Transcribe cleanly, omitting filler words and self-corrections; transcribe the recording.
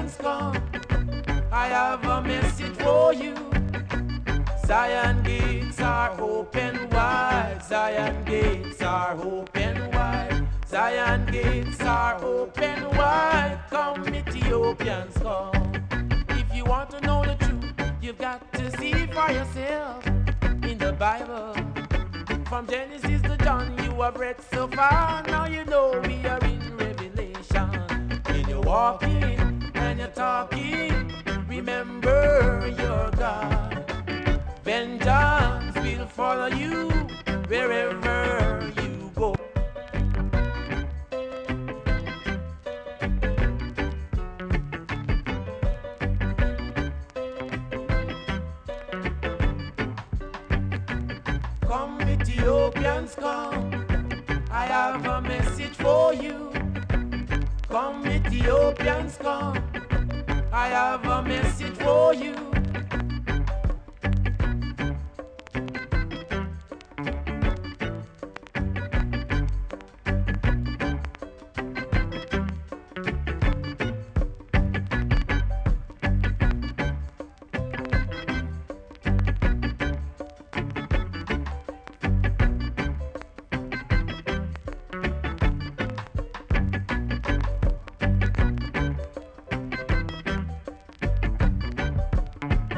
Ethiopians come, I have a message for you. Zion gates are open wide. Zion gates are open wide. Zion gates are open wide. Come Ethiopians come. If you want to know the truth, you've got to see it for yourself in the Bible. From Genesis to John, you have read so far. Now you know we are in Revelation. When you're walking and you're talking, remember your God. Vengeance will follow you wherever you go. Come Ethiopians come, I have a message for you. Come Ethiopians come, I have a message for you.